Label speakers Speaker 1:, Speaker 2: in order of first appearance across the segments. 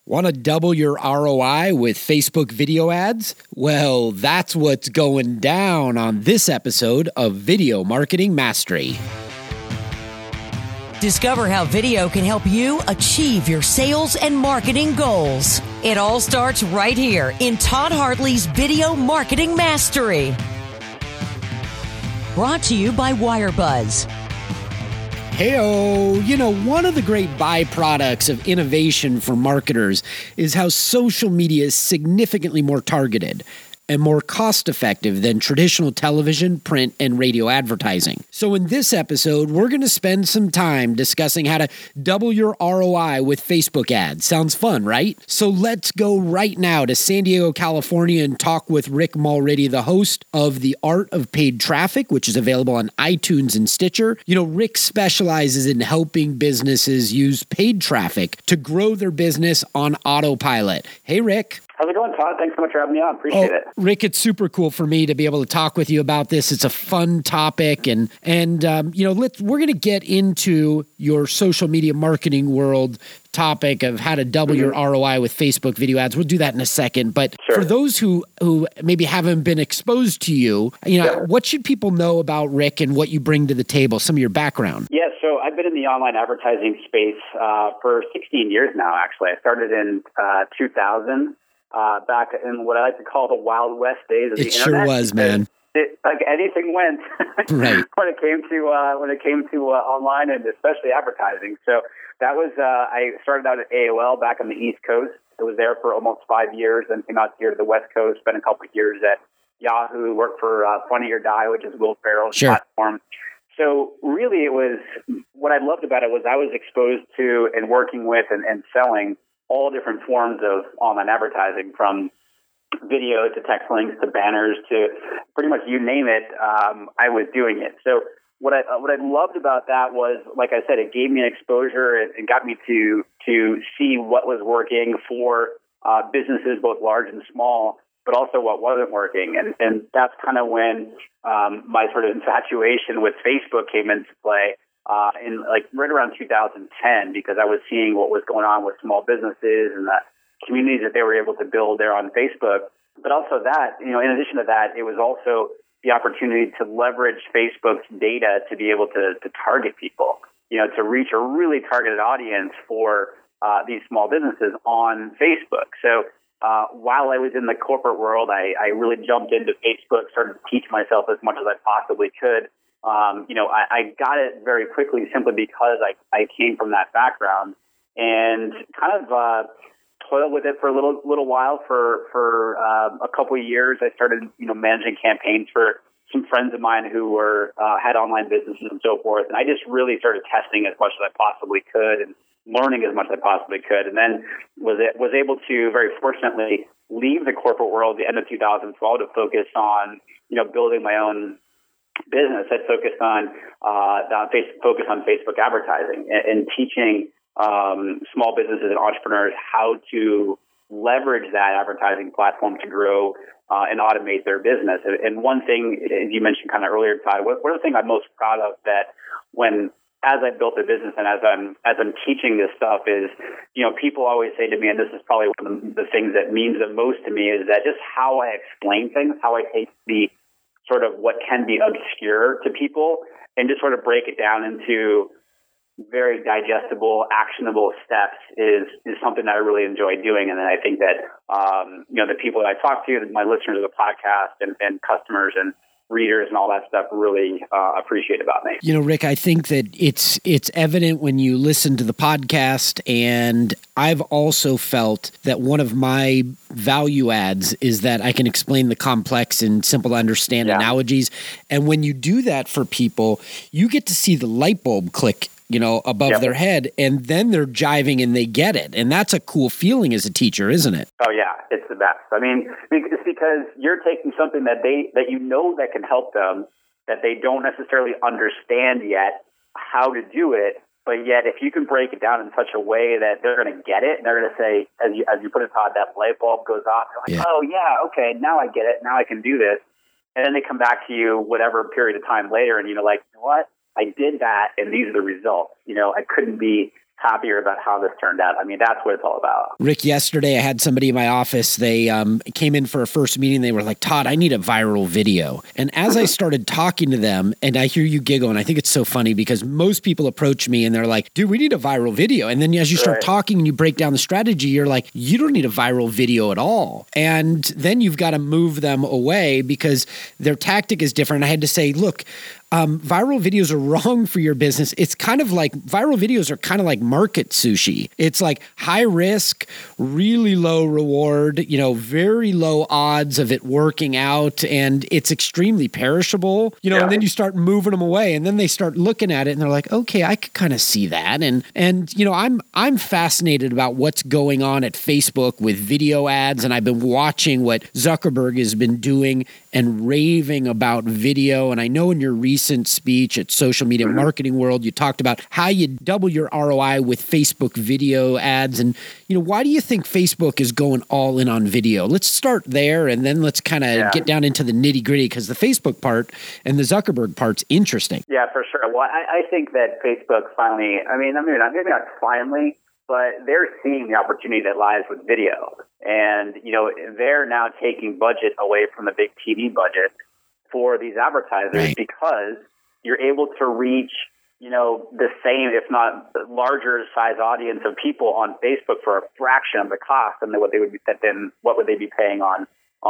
Speaker 1: Want to double your ROI with Facebook video ads? Well, that's what's going down on this episode of Video Marketing Mastery.
Speaker 2: Discover how video can help you achieve your sales and marketing goals. It all starts right here in Todd Hartley's Video Marketing Mastery. Brought to you by WireBuzz.
Speaker 1: Heyo, one of the great byproducts of innovation for marketers is how social media is significantly more targeted and more cost-effective than traditional television, print, and radio advertising. So in this episode, we're going to spend some time discussing how to double your ROI with Facebook ads. Sounds fun, right? So let's go right now to San Diego, California, and talk with Rick Mulready, the host of The Art of Paid Traffic, which is available on iTunes and Stitcher. Rick specializes in helping businesses use paid traffic to grow their business on autopilot. Hey, Rick.
Speaker 3: How's it going, Todd? Thanks so much for having me on. Appreciate it.
Speaker 1: Rick, it's super cool for me to be able to talk with you about this. It's a fun topic, and we're going to get into your social media marketing world topic of how to double your ROI with Facebook video ads. We'll do that in a second. But for those who maybe haven't been exposed to you, what should people know about Rick and what you bring to the table, some of your background?
Speaker 3: Yeah, so I've been in the online advertising space for 16 years now, actually. I started in 2000. Back in what I like to call the Wild West days of the internet.
Speaker 1: It sure was, man.
Speaker 3: Like anything went
Speaker 1: right.
Speaker 3: when it came to online and especially advertising. So that was I started out at AOL back on the East Coast. I was there for almost 5 years, then came out here to the West Coast, spent a couple of years at Yahoo, worked for Funny or Die, which is Will Ferrell's platform. So really, it was what I loved about it was I was exposed to and working with and selling all different forms of online advertising, from video to text links to banners to pretty much you name it. I was doing it. So what I loved about that was, like I said, it gave me an exposure and got me to see what was working for businesses, both large and small, but also what wasn't working. And that's kind of when my sort of infatuation with Facebook came into play. In right around 2010, because I was seeing what was going on with small businesses and the communities that they were able to build there on Facebook. But also that, in addition to that, it was also the opportunity to leverage Facebook's data to be able to target people, to reach a really targeted audience for these small businesses on Facebook. So while I was in the corporate world, I really jumped into Facebook, started to teach myself as much as I possibly could. I got it very quickly simply because I came from that background and kind of toiled with it for a little while. For a couple of years, I started managing campaigns for some friends of mine who had online businesses and so forth. And I just really started testing as much as I possibly could and learning as much as I possibly could. And then was able to very fortunately leave the corporate world at the end of 2012 to focus on building my own business that focused on Facebook advertising and teaching small businesses and entrepreneurs how to leverage that advertising platform to grow and automate their business. And one thing, as you mentioned kind of earlier, Todd, one of the things I'm most proud of that as I built the business and as I'm teaching this stuff is, people always say to me, and this is probably one of the things that means the most to me, is that just how I explain things, how I take the sort of what can be obscure to people and just sort of break it down into very digestible, actionable steps is something that I really enjoy doing. And then I think that, the people that I talk to, my listeners of the podcast and customers and readers and all that stuff really appreciate about me.
Speaker 1: Rick, I think that it's evident when you listen to the podcast, and I've also felt that one of my value adds is that I can explain the complex in simple to understand analogies. And when you do that for people, you get to see the light bulb click above their head, and then they're jiving and they get it. And that's a cool feeling as a teacher, isn't it?
Speaker 3: Oh yeah, it's the best. I mean, it's because you're taking something that that can help them, that they don't necessarily understand yet how to do it, but yet if you can break it down in such a way that they're going to get it, and they're going to say, as you put it, Todd, that light bulb goes off. They're like, oh yeah, okay, now I get it. Now I can do this. And then they come back to you whatever period of time later, and like, you know what? I did that, and these are the results. I couldn't be happier about how this turned out. I mean, that's what it's all about.
Speaker 1: Rick, yesterday I had somebody in my office. They came in for a first meeting. They were like, Todd, I need a viral video. And as I started talking to them, and I hear you giggle, and I think it's so funny because most people approach me and they're like, dude, we need a viral video. And then as you start talking and you break down the strategy, you're like, you don't need a viral video at all. And then you've got to move them away because their tactic is different. I had to say, look, viral videos are wrong for your business. It's kind of like viral videos are kind of like market sushi. It's like high risk, really low reward, very low odds of it working out. And it's extremely perishable, and then you start moving them away and then they start looking at it and they're like, okay, I could kind of see that. And I'm fascinated about what's going on at Facebook with video ads. And I've been watching what Zuckerberg has been doing and raving about video. And I know in your recent speech at Social Media Marketing World, you talked about how you double your ROI with Facebook video ads. And, why do you think Facebook is going all in on video? Let's start there and then let's kind of get down into the nitty gritty because the Facebook part and the Zuckerberg part's interesting.
Speaker 3: Yeah, for sure. Well, I think that Facebook finally, maybe not finally, but they're seeing the opportunity that lies with video. And, they're now taking budget away from the big TV budget for these advertisers because you're able to reach, the same, if not larger size audience of people on Facebook for a fraction of the cost than what would they be paying on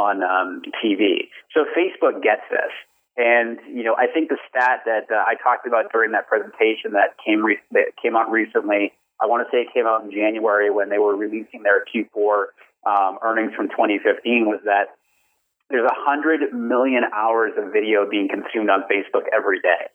Speaker 3: TV. So Facebook gets this. And, I think the stat that I talked about during that presentation that came out recently, I want to say it came out in January when they were releasing their Q4 earnings from 2015, was that there's 100 million hours of video being consumed on Facebook every day.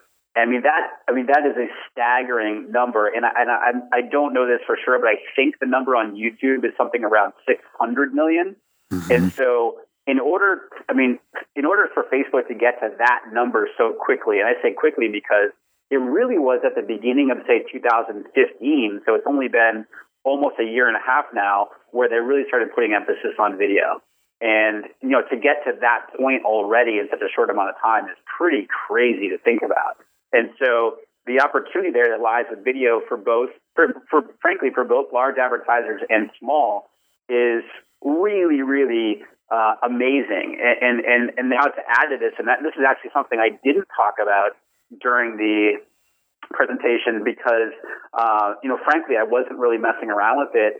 Speaker 3: That is a staggering number, and I don't know this for sure, but I think the number on YouTube is something around 600 million. Mm-hmm. And so, in order for Facebook to get to that number so quickly, and I say quickly because it really was at the beginning of, say, 2015, so it's only been almost a year and a half now where they really started putting emphasis on video. And, to get to that point already in such a short amount of time is pretty crazy to think about. And so the opportunity there that lies with video for both large advertisers and small is really, really amazing. And now to add to this, this is actually something I didn't talk about during the presentation because, frankly, I wasn't really messing around with it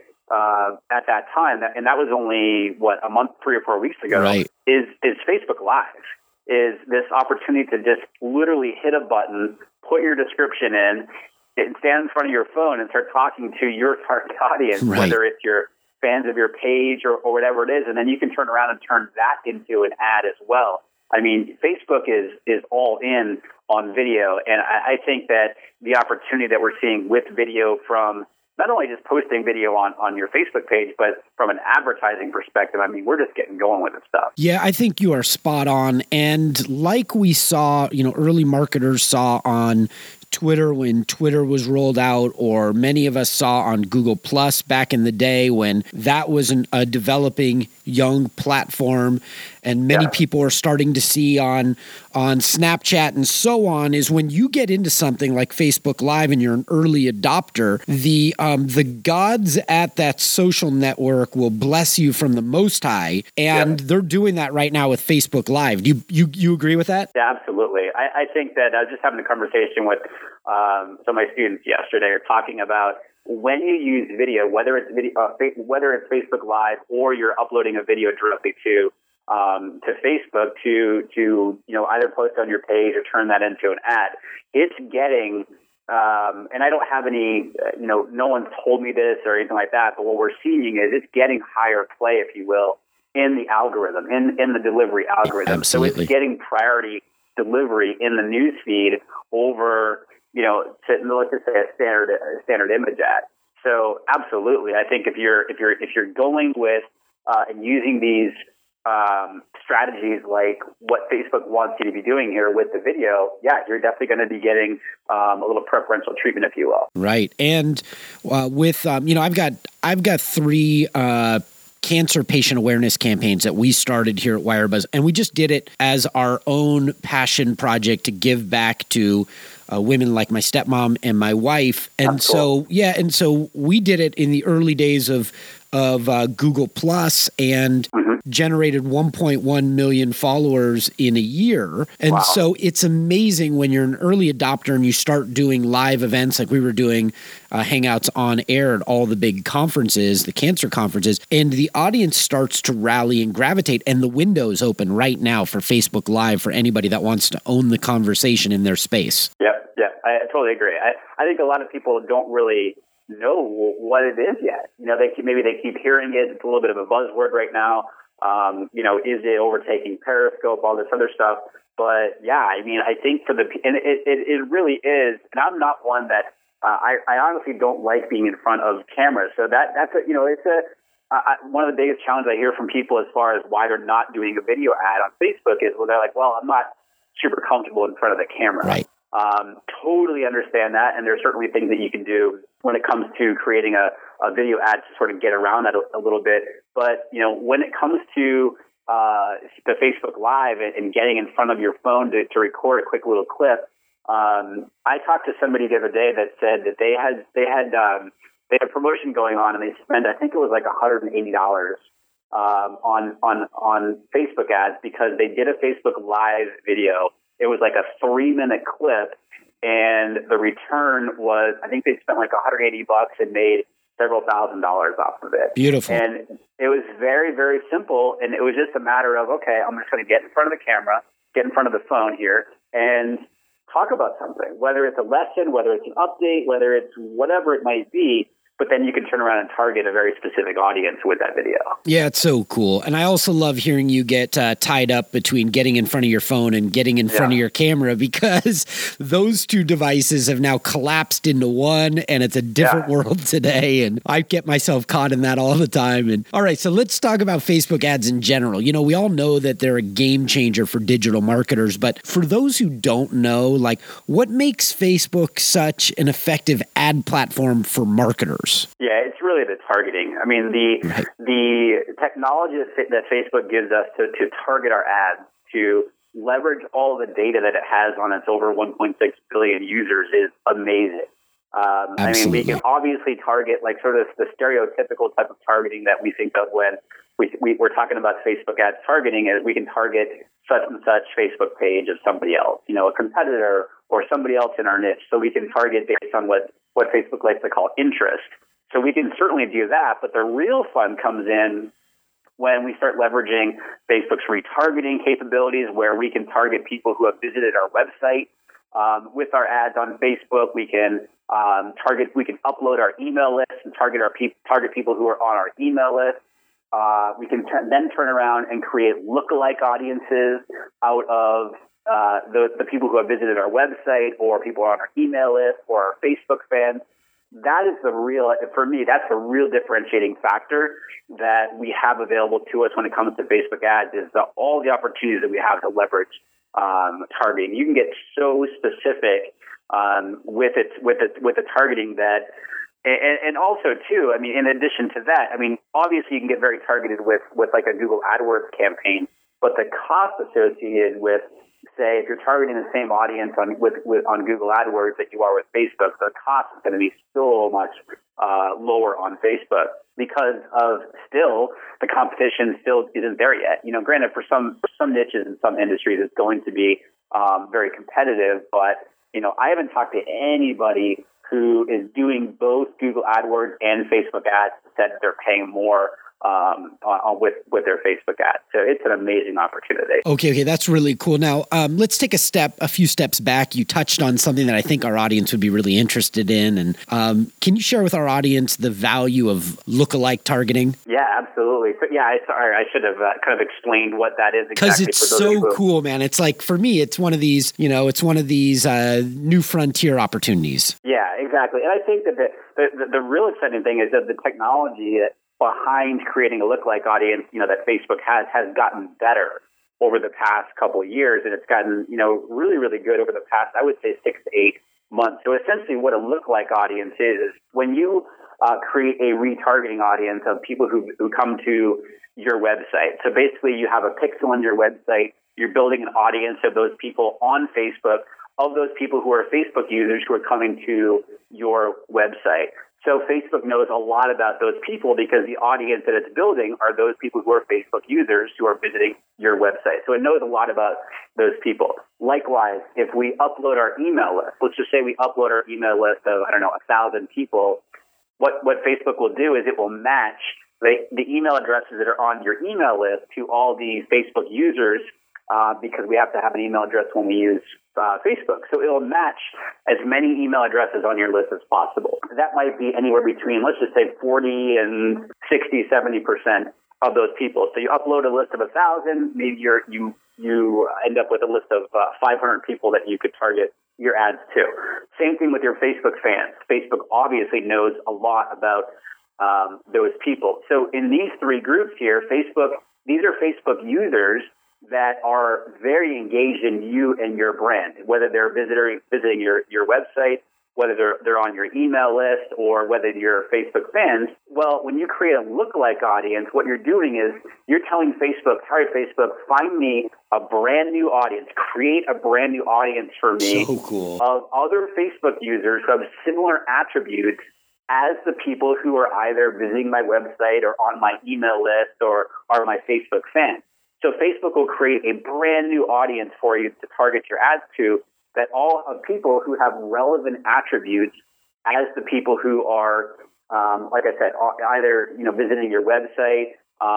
Speaker 3: at that time. And that was only, a month, 3 or 4 weeks ago, is Facebook Live. Is this opportunity to just literally hit a button, put your description in, and stand in front of your phone and start talking to your target audience, whether it's your fans of your page or whatever it is, and then you can turn around and turn that into an ad as well. Facebook is all in on video, and I think that the opportunity that we're seeing with video from not only just posting video on your Facebook page, but from an advertising perspective, we're just getting going with this stuff.
Speaker 1: Yeah, I think you are spot on. And like we saw, early marketers saw on Twitter when Twitter was rolled out, or many of us saw on Google Plus back in the day when that was a developing young platform, and many people are starting to see on Snapchat and so on, is when you get into something like Facebook Live and you're an early adopter, the gods at that social network will bless you from the Most High, and they're doing that right now with Facebook Live. Do you agree with that?
Speaker 3: Yeah, absolutely. I think that I was just having a conversation with some of my students yesterday, are talking about when you use video, whether it's Facebook Live or you're uploading a video directly to Facebook to either post on your page or turn that into an ad, it's getting and I don't have any no one's told me this or anything like that, but what we're seeing is it's getting higher play, if you will, in the algorithm, in the delivery algorithm.
Speaker 1: Absolutely.
Speaker 3: So it's getting priority delivery in the news feed over let's just say a standard image ad. So absolutely, I think if you're going with and using these strategies like what Facebook wants you to be doing here with the video, you're definitely going to be getting a little preferential treatment, if you will.
Speaker 1: Right, and with I've got 3 cancer patient awareness campaigns that we started here at Wirebuzz. And we just did it as our own passion project to give back to women like my stepmom and my wife. And so we did it in the early days of Google Plus and generated 1.1 million followers in a year. And so it's amazing when you're an early adopter and you start doing live events like we were doing Hangouts on air at all the big conferences, the cancer conferences, and the audience starts to rally and gravitate, and the window's open right now for Facebook Live for anybody that wants to own the conversation in their space.
Speaker 3: Yep, I totally agree. I think a lot of people don't really know what it is yet. They keep hearing it. It's a little bit of a buzzword right now. Is it overtaking Periscope, all this other stuff? But yeah, I think it really is. And I'm not one that I honestly don't like being in front of cameras. So that's one of the biggest challenges I hear from people as far as why they're not doing a video ad on Facebook is, they're like, well, I'm not super comfortable in front of the camera.
Speaker 1: Right.
Speaker 3: Totally understand that, and there's certainly things that you can do when it comes to creating a video ad to sort of get around that a little bit. But when it comes to the Facebook Live and getting in front of your phone to record a quick little clip, I talked to somebody the other day that said that they had a promotion going on, and they spent, I think it was like $180 on Facebook ads because they did a Facebook Live video. It was like a 3-minute clip, and the return was, I think they spent like $180 and made several $1,000s off of it.
Speaker 1: Beautiful.
Speaker 3: And it was very, very simple, and it was just a matter of, okay, I'm just going to get in front of the camera, get in front of the phone here, and talk about something, whether it's a lesson, whether it's an update, whether it's whatever it might be. But then you can turn around and target a very specific audience with that video. Yeah,
Speaker 1: it's so cool. And I also love hearing you get tied up between getting in front of your phone and getting in front of your camera, because those two devices have now collapsed into one, and it's a different world today. And I get myself caught in that all the time. And all right, so let's talk about Facebook ads in general. We all know that they're a game changer for digital marketers, but for those who don't know, like, what makes Facebook such an effective ad platform for marketers?
Speaker 3: Yeah, it's really the targeting. The technology that Facebook gives us to target our ads, to leverage all the data that it has on its over 1.6 billion users is amazing. We can obviously target like sort of the stereotypical type of targeting that we think of when we're talking about Facebook ads targeting, is we can target such and such Facebook page of somebody else, a competitor or somebody else in our niche. So we can target based on what Facebook likes to call interest. So we can certainly do that, but the real fun comes in when we start leveraging Facebook's retargeting capabilities, where we can target people who have visited our website. With our ads on Facebook, we can we can upload our email list and target people who are on our email list. We can then turn around and create lookalike audiences out of the people who have visited our website, or people on our email list, or our Facebook fans. That is for me, that's a real differentiating factor that we have available to us when it comes to Facebook ads, is all the opportunities that we have to leverage targeting. You can get so specific with the targeting that, and also too, in addition to that, obviously you can get very targeted with like a Google AdWords campaign, but the cost associated with, say, if you're targeting the same audience on Google AdWords that you are with Facebook, the cost is going to be so much lower on Facebook, because of still the competition still isn't there yet. Granted, for some niches and some industries, it's going to be very competitive, but I haven't talked to anybody who is doing both Google AdWords and Facebook ads that they're paying more with their Facebook ads. So it's an amazing opportunity.
Speaker 1: Okay, that's really cool. Now, let's take a few steps back. You touched on something that I think our audience would be really interested in. And can you share with our audience the value of lookalike targeting?
Speaker 3: Yeah, absolutely. So, I should have kind of explained what that is exactly.
Speaker 1: Because it's so cool, man. It's like, for me, it's one of these, new frontier opportunities.
Speaker 3: Yeah, exactly. And I think that the real exciting thing is that the technology behind creating a lookalike audience, that Facebook has gotten better over the past couple of years, and it's gotten, really, really good over the past, I would say, 6 to 8 months. So essentially what a lookalike audience is when you create a retargeting audience of people who come to your website. So basically, you have a pixel on your website. You're building an audience of those people on Facebook, of those people who are Facebook users who are coming to your website. So Facebook knows a lot about those people because the audience that it's building are those people who are Facebook users who are visiting your website. So it knows a lot about those people. Likewise, if we upload our email list, let's just say we upload our email list of, 1,000 people, what Facebook will do is it will match the email addresses that are on your email list to all the Facebook users because we have to have an email address when we use Facebook. So it will match as many email addresses on your list as possible. That might be anywhere between, let's just say 40 and 60, 70% of those people. So you upload a list of 1,000, maybe you end up with a list of 500 people that you could target your ads to. Same thing with your Facebook fans. Facebook obviously knows a lot about those people. So in these three groups here, these are Facebook users that are very engaged in you and your brand, whether they're visiting your website, whether they're on your email list, or whether you're Facebook fans. Well, when you create a lookalike audience, what you're doing is you're telling Facebook, "All right, Facebook, find me a brand new audience, create a brand new audience for me of other Facebook users who have similar attributes as the people who are either visiting my website or on my email list or are my Facebook fans." So Facebook will create a brand new audience for you to target your ads to, that all of people who have relevant attributes as the people who are, like I said, either visiting your website,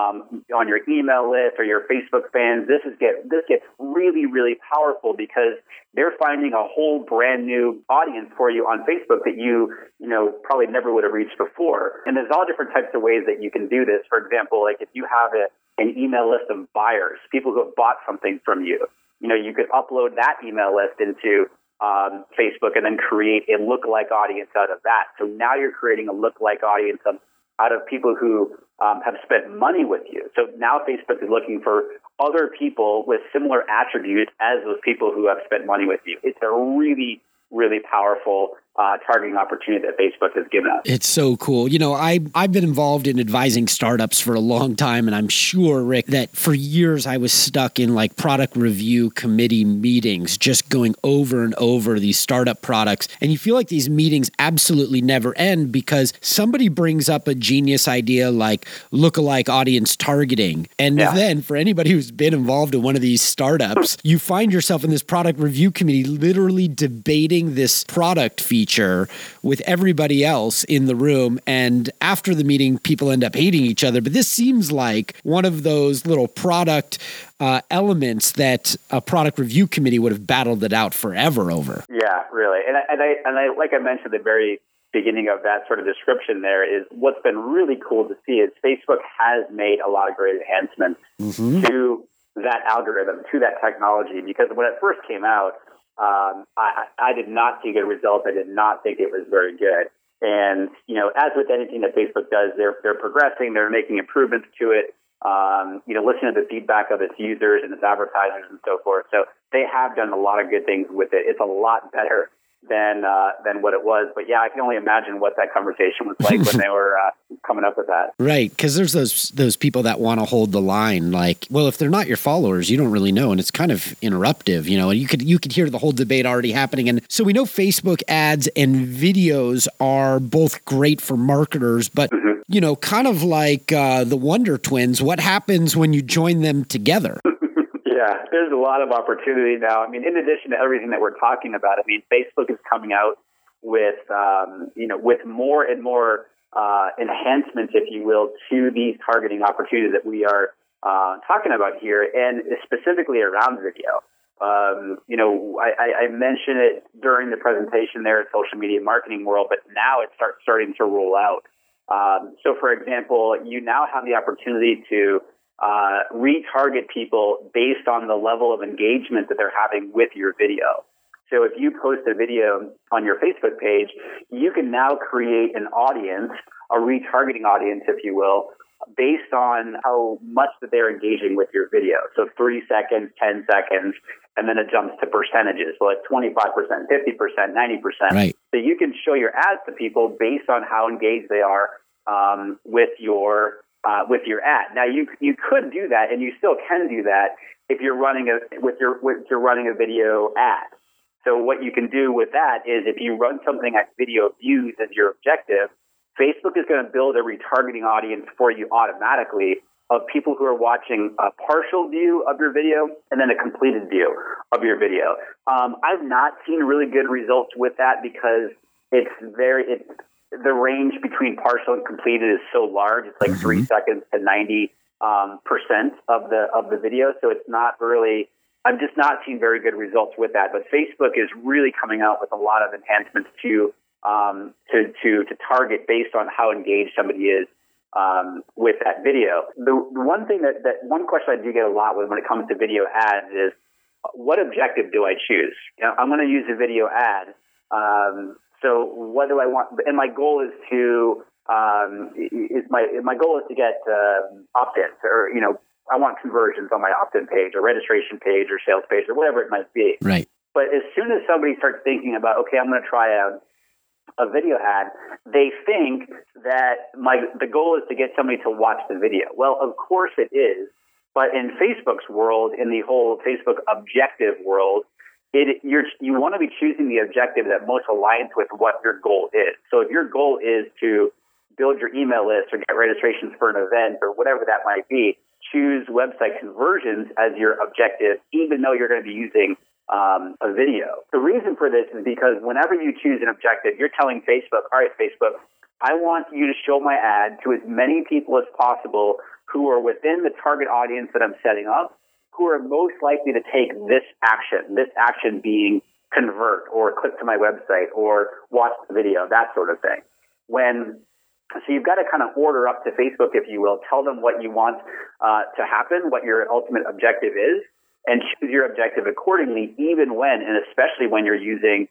Speaker 3: on your email list, or your Facebook fans. This gets really, really powerful because they're finding a whole brand new audience for you on Facebook that you probably never would have reached before. And there's all different types of ways that you can do this. For example, like if you have an email list of buyers, people who have bought something from you, you could upload that email list into Facebook and then create a lookalike audience out of that. So now you're creating a lookalike audience out of people who have spent money with you. So now Facebook is looking for other people with similar attributes as those people who have spent money with you. It's a really, really powerful targeting opportunity that Facebook has given us.
Speaker 1: It's so cool. I've been involved in advising startups for a long time, and I'm sure, Rick, that for years I was stuck in like product review committee meetings, just going over and over these startup products. And you feel like these meetings absolutely never end because somebody brings up a genius idea like lookalike audience targeting. And then for anybody who's been involved in one of these startups, you find yourself in this product review committee literally debating this product feature with everybody else in the room. And after the meeting, people end up hating each other. But this seems like one of those little product elements that a product review committee would have battled it out forever over.
Speaker 3: Yeah, really. And I like I mentioned at the very beginning of that sort of description there is what's been really cool to see is Facebook has made a lot of great enhancements to that algorithm, to that technology, because when it first came out, I did not see good results. I did not think it was very good. And, as with anything that Facebook does, they're progressing, they're making improvements to it, listening to the feedback of its users and its advertisers and so forth. So they have done a lot of good things with it. It's a lot better than what it was. But yeah, I can only imagine what that conversation was like when they were coming up with that.
Speaker 1: Right, because there's those people that want to hold the line, like, well, if they're not your followers, you don't really know, and it's kind of interruptive, and you could hear the whole debate already happening. And so we know Facebook ads and videos are both great for marketers, but kind of like the Wonder Twins, what happens when you join them together?
Speaker 3: Yeah, there's a lot of opportunity now. I mean, in addition to everything that we're talking about, Facebook is coming out with, with more and more enhancements, if you will, to these targeting opportunities that we are talking about here, and specifically around video. I mentioned it during the presentation there at Social Media Marketing World, but now it's starting to roll out. So, for example, you now have the opportunity to retarget people based on the level of engagement that they're having with your video. So if you post a video on your Facebook page, you can now create an audience, a retargeting audience, if you will, based on how much that they're engaging with your video. So 3 seconds, 10 seconds, and then it jumps to percentages, so like 25%, 50%, 90%.
Speaker 1: Right.
Speaker 3: So you can show your ads to people based on how engaged they are with your ad. Now you could do that, and you still can do that if you're running a video ad. So what you can do with that is if you run something at video views as your objective, Facebook is going to build a retargeting audience for you automatically of people who are watching a partial view of your video and then a completed view of your video. I've not seen really good results with that because the range between partial and completed is so large. It's like 3 seconds to 90% of the video. So it's not really, I've just not seen very good results with that. But Facebook is really coming out with a lot of enhancements to target based on how engaged somebody is with that video. The one thing that one question I do get a lot when it comes to video ads is, what objective do I choose? I'm going to use a video ad. So what do I want? And my goal is to get opt-ins, or I want conversions on my opt-in page or registration page or sales page or whatever it might be.
Speaker 1: Right.
Speaker 3: But as soon as somebody starts thinking about, okay, I'm going to try a video ad, they think that the goal is to get somebody to watch the video. Well, of course it is. But in Facebook's world, in the whole Facebook objective world, you want to be choosing the objective that most aligns with what your goal is. So if your goal is to build your email list or get registrations for an event or whatever that might be, choose website conversions as your objective, even though you're going to be using a video. The reason for this is because whenever you choose an objective, you're telling Facebook, all right, Facebook, I want you to show my ad to as many people as possible who are within the target audience that I'm setting up, who are most likely to take this action being convert or click to my website or watch the video, that sort of thing. So you've got to kind of order up to Facebook, if you will, tell them what you want to happen, what your ultimate objective is, and choose your objective accordingly, even when, and especially when you're using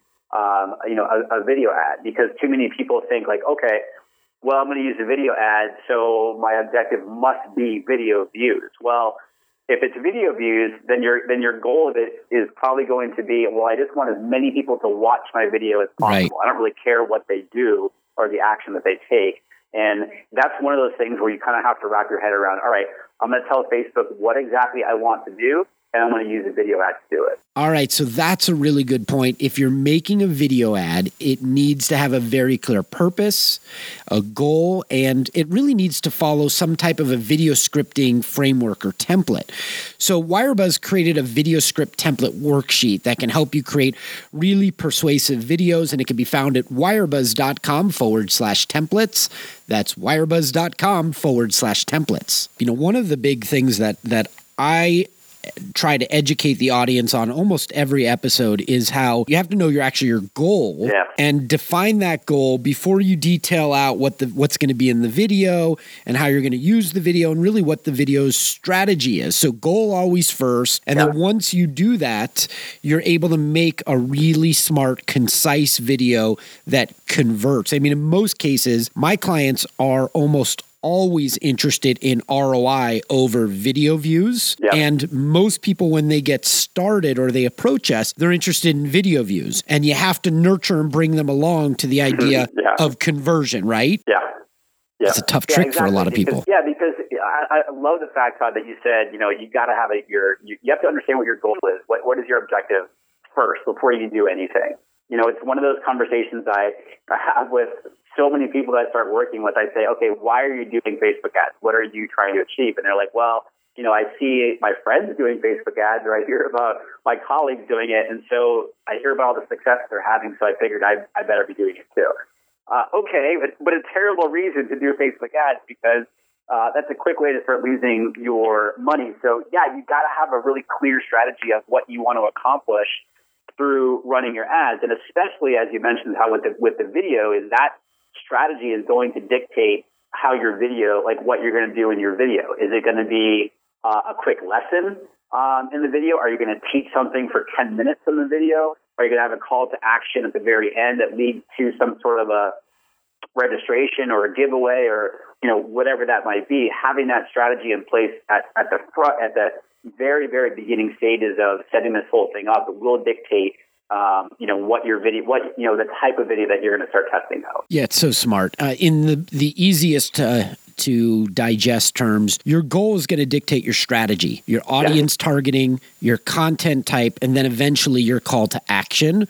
Speaker 3: a video ad, because too many people think like, okay, well, I'm going to use a video ad, so my objective must be video views. Well, if it's video views, then your goal of it is probably going to be, well, I just want as many people to watch my video as possible. Right. I don't really care what they do or the action that they take. And that's one of those things where you kind of have to wrap your head around, all right, I'm going to tell Facebook what exactly I want to do, and I'm going to use a video ad to do it.
Speaker 1: All right, so that's a really good point. If you're making a video ad, it needs to have a very clear purpose, a goal, and it really needs to follow some type of a video scripting framework or template. So Wirebuzz created a video script template worksheet that can help you create really persuasive videos, and it can be found at wirebuzz.com/templates. That's wirebuzz.com/templates. One of the big things that I try to educate the audience on almost every episode is how you have to know your goal and define that goal before you detail out what's going to be in the video and how you're going to use the video and really what the video's strategy is. So goal always first. And then once you do that, you're able to make a really smart, concise video that converts. I mean, in most cases, my clients are almost always interested in ROI over video views. Yep. And most people, when they get started or they approach us, they're interested in video views. And you have to nurture and bring them along to the idea of conversion, right?
Speaker 3: Yeah.
Speaker 1: It's a tough trick for a lot of people.
Speaker 3: Because I love the fact, Todd, that you said, you got to have you have to understand what your goal is. What is your objective first before you do anything? It's one of those conversations I have with so many people that I start working with. I say, okay, why are you doing Facebook ads? What are you trying to achieve? And they're like, well, I see my friends doing Facebook ads, or I hear about my colleagues doing it. And so I hear about all the success they're having. So I figured I better be doing it too. Okay, but a terrible reason to do Facebook ads, because that's a quick way to start losing your money. So you got to have a really clear strategy of what you want to accomplish through running your ads. And especially, as you mentioned, how with the video, is that strategy is going to dictate how your video, like what you're going to do in your video. Is it going to be a quick lesson in the video? Are you going to teach something for 10 minutes in the video? Are you going to have a call to action at the very end that leads to some sort of a registration or a giveaway, or whatever that might be? Having that strategy in place at the front, at the very, very beginning stages of setting this whole thing up, it will dictate what your video, the type of video that you're going to start testing out.
Speaker 1: Yeah, it's so smart. In the easiest to digest terms, your goal is going to dictate your strategy, your audience targeting, your content type, and then eventually your call to action.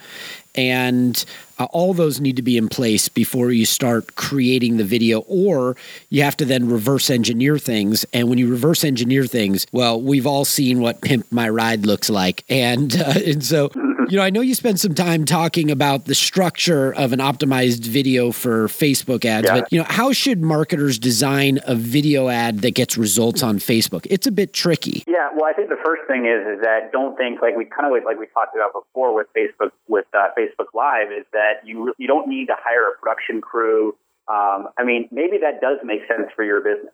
Speaker 1: And all those need to be in place before you start creating the video, or you have to then reverse engineer things. And when you reverse engineer things, well, we've all seen what Pimp My Ride looks like. And so, I know you spent some time talking about the structure of an optimized video for Facebook ads, but how should marketers design a video ad that gets results on Facebook? It's a bit tricky.
Speaker 3: Yeah, well, I think the first thing is that don't think like we talked about before with Facebook Live, is that you don't need to hire a production crew. Maybe that does make sense for your business.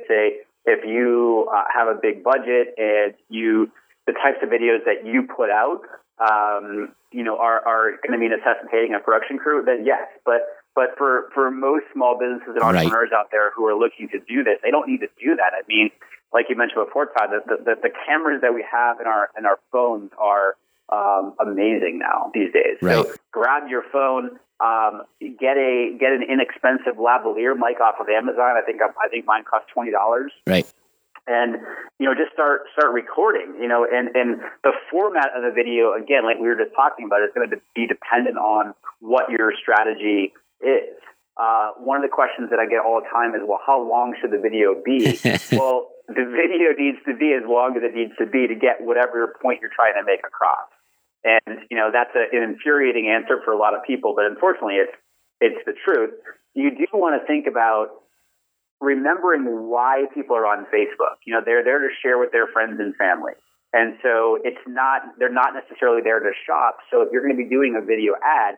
Speaker 3: If you have a big budget and the types of videos that you put out, are going to be necessitating a production crew, then yes. But for most small businesses and entrepreneurs out there who are looking to do this, they don't need to do that. I mean, like you mentioned before, Todd, the cameras that we have in our phones are amazing now these days.
Speaker 1: Right.
Speaker 3: So grab your phone, get an inexpensive lavalier mic off of Amazon. I think mine cost $20.
Speaker 1: Right.
Speaker 3: And just start recording. And the format of the video, again, like we were just talking about, is going to be dependent on what your strategy is. One of the questions that I get all the time is, well, how long should the video be? Well, the video needs to be as long as it needs to be to get whatever point you're trying to make across. And, that's an infuriating answer for a lot of people, but unfortunately it's the truth. You do want to think about remembering why people are on Facebook. They're there to share with their friends and family. And so they're not necessarily there to shop. So if you're going to be doing a video ad,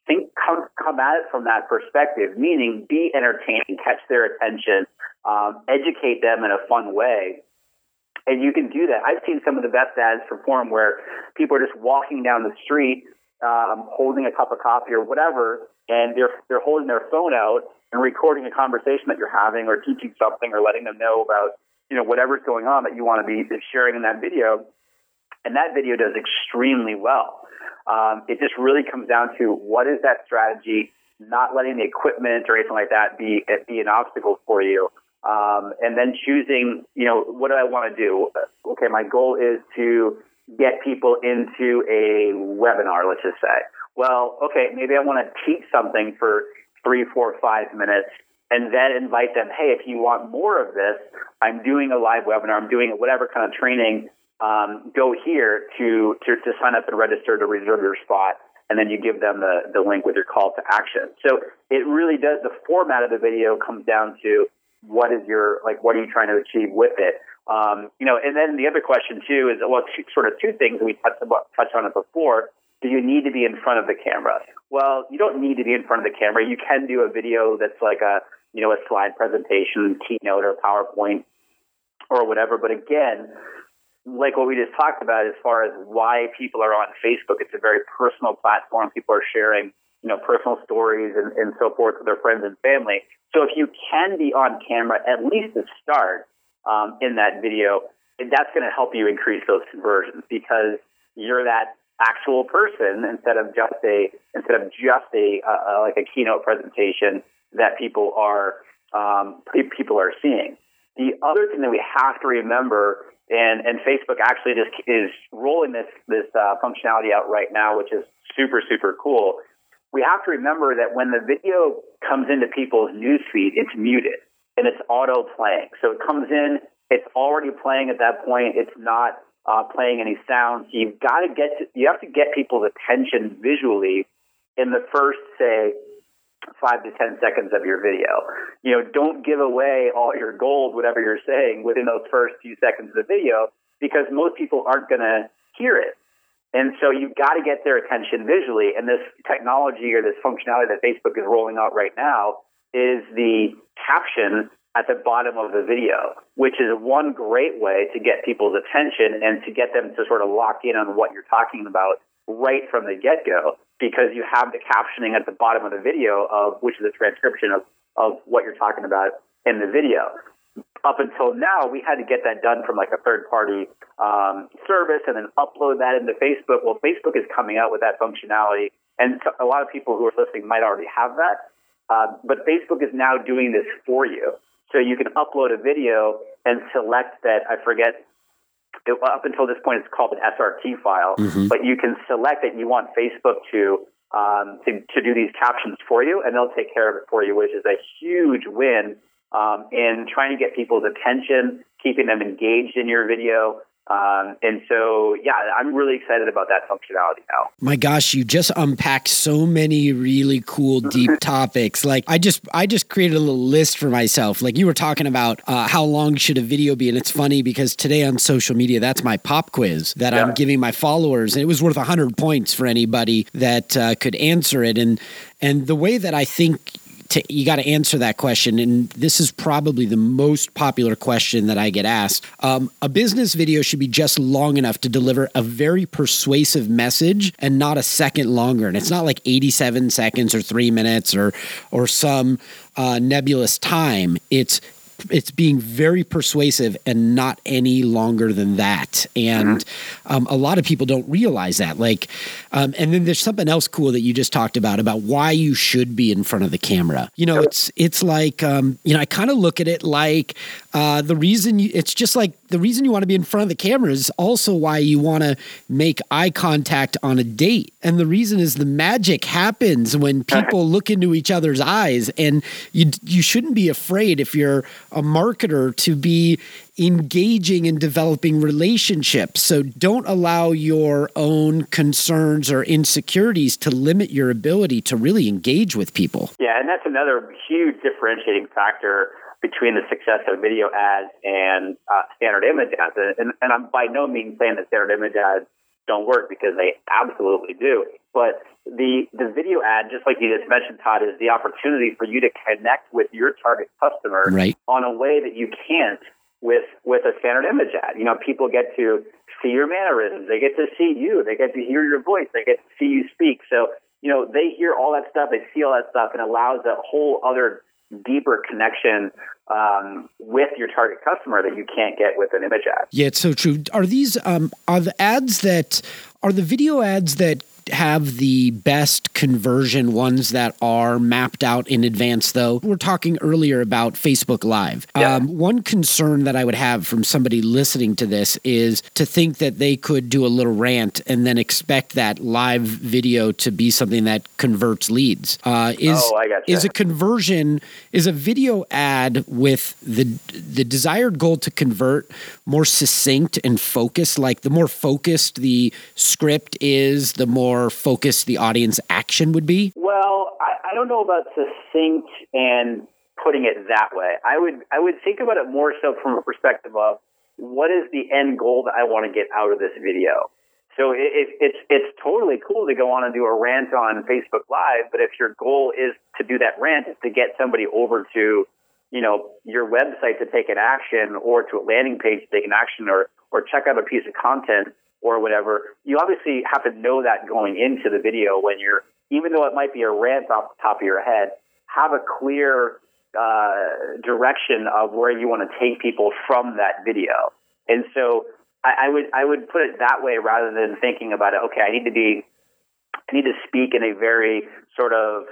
Speaker 3: come at it from that perspective, meaning be entertaining, catch their attention, educate them in a fun way. And you can do that. I've seen some of the best ads perform where people are just walking down the street, holding a cup of coffee or whatever, and they're holding their phone out and recording a conversation that you're having, or teaching something, or letting them know about whatever's going on that you want to be sharing in that video. And that video does extremely well. It just really comes down to what is that strategy, not letting the equipment or anything like that be an obstacle for you. And then choosing, what do I want to do? Okay, my goal is to get people into a webinar, let's just say. Well, okay, maybe I want to teach something for 3, 4, 5 minutes, and then invite them, hey, if you want more of this, I'm doing a live webinar, I'm doing whatever kind of training, go here to sign up and register to reserve your spot, and then you give them the link with your call to action. So it really does, the format of the video comes down to what are you trying to achieve with it? And then the other question too is, two things we touched on it before. Do you need to be in front of the camera? Well, you don't need to be in front of the camera. You can do a video that's like a slide presentation, keynote, or PowerPoint, or whatever. But again, like what we just talked about, as far as why people are on Facebook, it's a very personal platform. People are sharing, personal stories and so forth with their friends and family. So if you can be on camera, at least to start in that video, that's going to help you increase those conversions, because you're that actual person instead of just a keynote presentation that people are seeing. The other thing that we have to remember, and Facebook actually just is rolling this functionality out right now, which is super, super cool. We have to remember that when the video comes into people's newsfeed, it's muted and it's auto playing. So it comes in, it's already playing at that point. It's not playing any sound. So you have to get people's attention visually in the first, say, 5 to 10 seconds of your video. Don't give away all your gold, whatever you're saying, within those first few seconds of the video, because most people aren't going to hear it. And so you've got to get their attention visually. And this technology, or this functionality that Facebook is rolling out right now, is the caption at the bottom of the video, which is one great way to get people's attention and to get them to sort of lock in on what you're talking about right from the get-go, because you have the captioning at the bottom of the video, which is a transcription of what you're talking about in the video. up until now, we had to get that done from like a third-party service and then upload that into Facebook. Well, Facebook is coming out with that functionality, and so a lot of people who are listening might already have that. But Facebook is now doing this for you. So you can upload a video and select that, I forget, up until this point it's called an SRT file, but you can select that you want Facebook to do these captions for you, and they'll take care of it for you, which is a huge win in trying to get people's attention, keeping them engaged in your video. And so, yeah, I'm really excited about that functionality now.
Speaker 1: My gosh, you just unpacked so many really cool, deep topics. Like I just created a little list for myself. Like you were talking about how long should a video be? And it's funny because today on social media, that's my pop quiz that I'm giving my followers. And it was worth 100 points for anybody that could answer it. And the way that I think you got to answer that question, and this is probably the most popular question that I get asked. A business video should be just long enough to deliver a very persuasive message and not a second longer. And it's not like 87 seconds or 3 minutes or some nebulous time. It's being very persuasive and not any longer than that. And a lot of people don't realize that. Like, and then there's something else cool that you just talked about why you should be in front of the camera. You know, it's like, I kind of look at it like the reason you want to be in front of the camera is also why you want to make eye contact on a date. And the reason is the magic happens when people look into each other's eyes, and you shouldn't be afraid if you're a marketer to be engaging in developing relationships. So don't allow your own concerns or insecurities to limit your ability to really engage with people.
Speaker 3: Yeah, and that's another huge differentiating factor between the success of video ads and standard image ads. And I'm by no means saying that standard image ads don't work, because they absolutely do. But the video ad, just like you just mentioned, Todd, is the opportunity for you to connect with your target customer on a way that you can't with a standard image ad. You know, people get to see your mannerisms. They get to see you. They get to hear your voice. They get to see you speak. So, you know, they hear all that stuff. They see all that stuff, and allows a whole other deeper connection with your target customer that you can't get with an image ad.
Speaker 1: Yeah, it's so true. Are these are the video ads that have the best conversion ones that are mapped out in advance, though? We're talking earlier about Facebook Live.
Speaker 3: Yeah.
Speaker 1: One concern that I would have from somebody listening to this is to think that they could do a little rant and then expect that live video to be something that converts leads. I gotcha. Is a video ad with the desired goal to convert more succinct and focused? Like the more focused the script is, the more focused the audience action would be?
Speaker 3: Well, I don't know about succinct and putting it that way. I would think about it more so from a perspective of what is the end goal that I want to get out of this video. So it's totally cool to go on and do a rant on Facebook Live, but if your goal is to do that rant is to get somebody over to, you know, your website to take an action, or to a landing page to take an action, or check out a piece of content or whatever, you obviously have to know that going into the video when even though it might be a rant off the top of your head, have a clear direction of where you want to take people from that video. And so I would put it that way rather than thinking about it, okay, I need to speak in a very sort of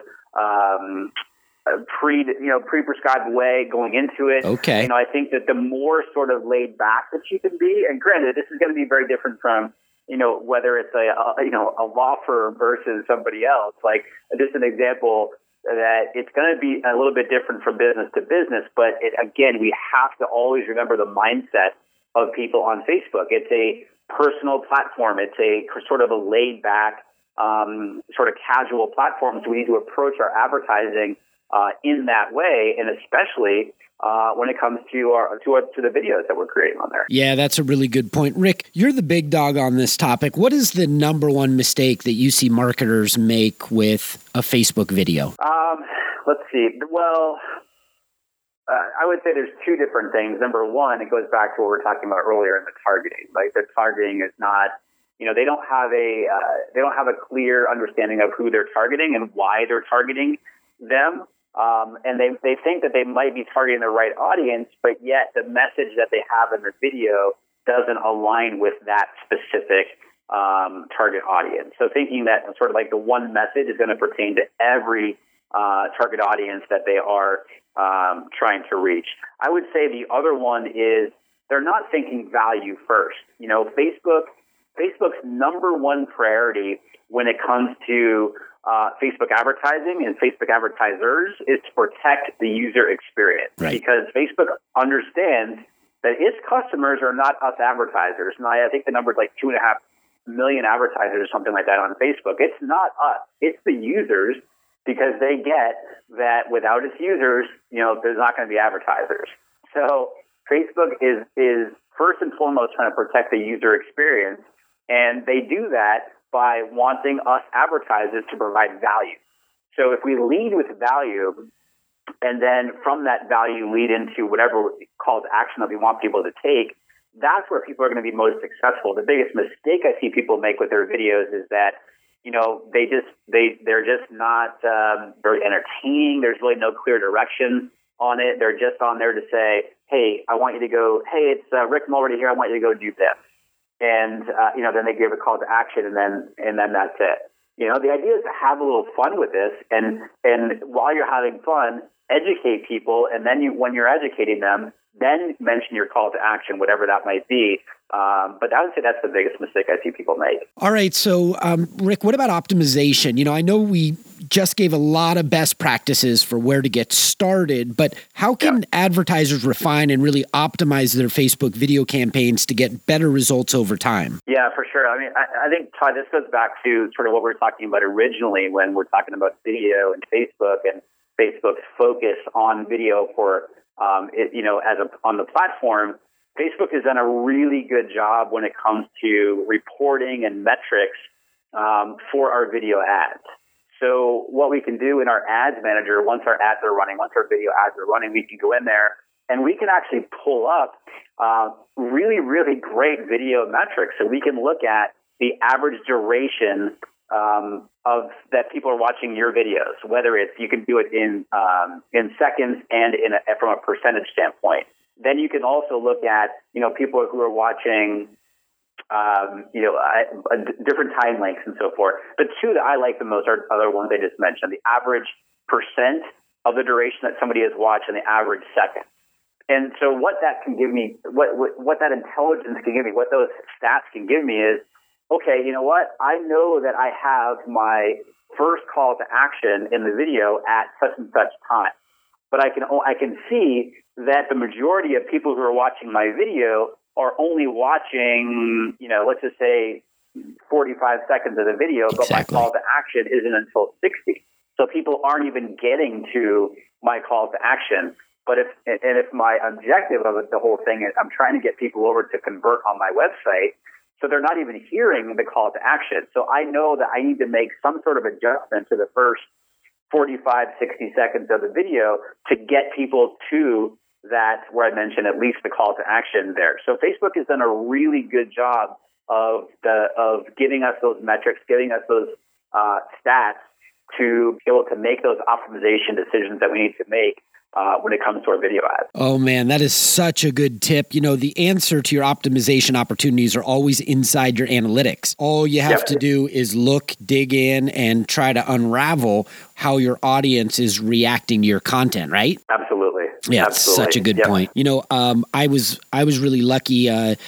Speaker 3: pre-prescribed way going into it.
Speaker 1: Okay.
Speaker 3: You know, I think that the more sort of laid back that you can be, and granted, this is going to be very different from, you know, whether it's a law firm versus somebody else. Like, just an example that it's going to be a little bit different from business to business, but again, we have to always remember the mindset of people on Facebook. It's a personal platform. It's a sort of a laid back, sort of casual platform. So we need to approach our advertising in that way, and especially when it comes to the videos that we're creating on there.
Speaker 1: Yeah, that's a really good point. Rick, you're the big dog on this topic. What is the number one mistake that you see marketers make with a Facebook video?
Speaker 3: Let's see. Well, I would say there's two different things. Number one, it goes back to what we were talking about earlier in the targeting. Like, the targeting is not, you know, they don't have a clear understanding of who they're targeting and why they're targeting them. and they think that they might be targeting the right audience, but yet the message that they have in the video doesn't align with that specific target audience. So thinking that sort of like the one message is going to pertain to every target audience that they are trying to reach. I would say the other one is they're not thinking value first. You know, Facebook's number one priority when it comes to Facebook advertising and Facebook advertisers is to protect the user experience. Right. Because Facebook understands that its customers are not us advertisers. And I think the number is like 2.5 million advertisers or something like that on Facebook. It's not us. It's the users, because they get that without its users, you know, there's not going to be advertisers. So Facebook is first and foremost trying to protect the user experience, and they do that by wanting us advertisers to provide value. So if we lead with value, and then from that value lead into whatever call to action that we want people to take, that's where people are going to be most successful. The biggest mistake I see people make with their videos is that, you know, they're just not very entertaining. There's really no clear direction on it. They're just on there to say, hey, I want you to go, hey, it's Rick Mulready here. I want you to go do this. And, you know, then they give a call to action, and then that's it. You know, the idea is to have a little fun with this, and while you're having fun, educate people, and then when you're educating them, then mention your call to action, whatever that might be. But I would say that's the biggest mistake I see people make.
Speaker 1: All right. So, Rick, what about optimization? You know, I know we just gave a lot of best practices for where to get started, but how can advertisers refine and really optimize their Facebook video campaigns to get better results over time?
Speaker 3: Yeah, for sure. I mean, I think, Todd, this goes back to sort of what we were talking about originally when we're talking about video and Facebook and Facebook's focus on video for on the platform. Facebook has done a really good job when it comes to reporting and metrics for our video ads. So what we can do in our ads manager, once our ads are running, once our video ads are running, we can go in there and we can actually pull up really, really great video metrics. So we can look at the average duration of that people are watching your videos, whether it's, you can do it in seconds and from a percentage standpoint. Then you can also look at, you know, people who are watching, different time lengths and so forth. The two that I like the most are other ones I just mentioned, the average percent of the duration that somebody has watched and the average second. And so what that can give me, what that intelligence can give me, what those stats can give me is, okay, you know what? I know that I have my first call to action in the video at such and such time. But I can see that the majority of people who are watching my video are only watching, you know, let's just say 45 seconds of the video, but my call to action isn't until 60. So people aren't even getting to my call to action. But if my objective of it, the whole thing is I'm trying to get people over to convert on my website, so they're not even hearing the call to action. So I know that I need to make some sort of adjustment to the first 45, 60 seconds of the video to get people to that, where I mentioned at least the call to action there. So Facebook has done a really good job of giving us those metrics, giving us those stats to be able to make those optimization decisions that we need to make when it comes to our video ads.
Speaker 1: Oh man, that is such a good tip. You know, the answer to your optimization opportunities are always inside your analytics. All you have to do is look, dig in, and try to unravel how your audience is reacting to your content, right?
Speaker 3: Absolutely.
Speaker 1: Yeah, it's such a good point. You know, I was really lucky.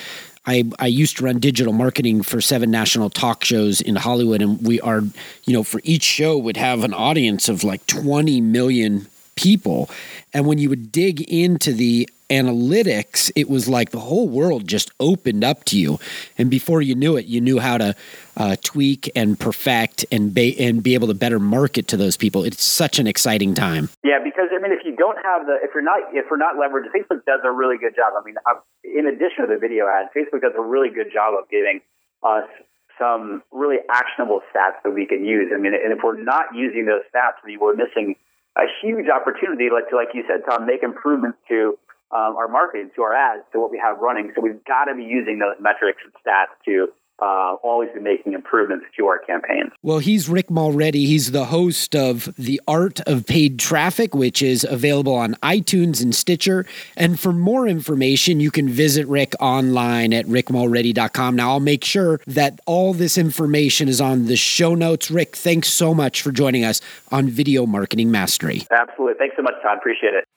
Speaker 1: I used to run digital marketing for 7 national talk shows in Hollywood, and we are, you know, for each show would have an audience of like 20 million people. And when you would dig into the analytics, it was like the whole world just opened up to you. And before you knew it, you knew how to tweak and perfect and be able to better market to those people. It's such an exciting time.
Speaker 3: Yeah, because I mean, if you don't have if we're not leveraging, Facebook does a really good job. I mean, in addition to the video ads, Facebook does a really good job of giving us some really actionable stats that we can use. I mean, and if we're not using those stats, we're missing a huge opportunity, like you said, Tom, make improvements to our marketing, to our ads, to what we have running. So we've got to be using those metrics and stats to always be making improvements to our campaigns.
Speaker 1: Well, he's Rick Mulready. He's the host of The Art of Paid Traffic, which is available on iTunes and Stitcher. And for more information, you can visit Rick online at rickmulready.com. Now, I'll make sure that all this information is on the show notes. Rick, thanks so much for joining us on Video Marketing Mastery.
Speaker 3: Absolutely. Thanks so much, Todd. Appreciate it.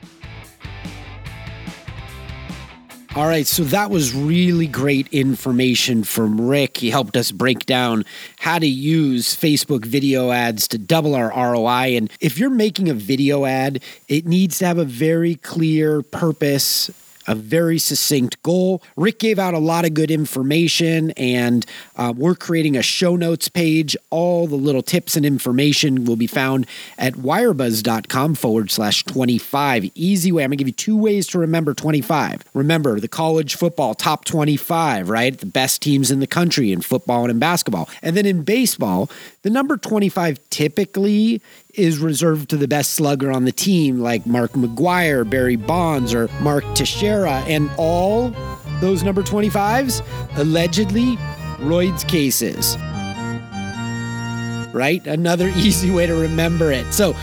Speaker 1: All right, so that was really great information from Rick. He helped us break down how to use Facebook video ads to double our ROI. And if you're making a video ad, it needs to have a very clear purpose, a very succinct goal. Rick gave out a lot of good information, and we're creating a show notes page. All the little tips and information will be found at wirebuzz.com/25. Easy way. I'm going to give you 2 ways to remember 25. Remember the college football top 25, right? The best teams in the country in football and in basketball. And then in baseball, the number 25 typically is reserved to the best slugger on the team, like Mark McGwire, Barry Bonds, or Mark Teixeira, and all those number 25s, allegedly, roids cases. Right? Another easy way to remember it. So,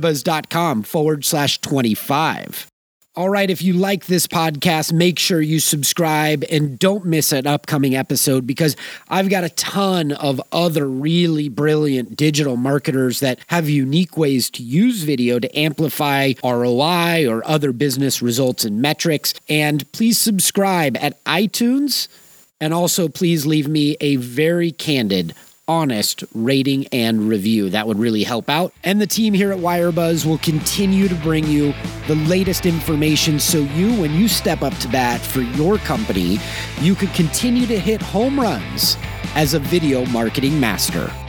Speaker 1: wirebuzz.com/25. All right, if you like this podcast, make sure you subscribe and don't miss an upcoming episode, because I've got a ton of other really brilliant digital marketers that have unique ways to use video to amplify ROI or other business results and metrics. And please subscribe at iTunes, and also please leave me a very candid, honest rating and review. That would really help out. And the team here at WireBuzz will continue to bring you the latest information, so you, when you step up to bat for your company, you could continue to hit home runs as a video marketing master.